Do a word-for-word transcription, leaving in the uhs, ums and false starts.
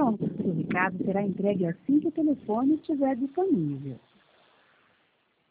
Seu recado será entregue assim que o telefone estiver disponível.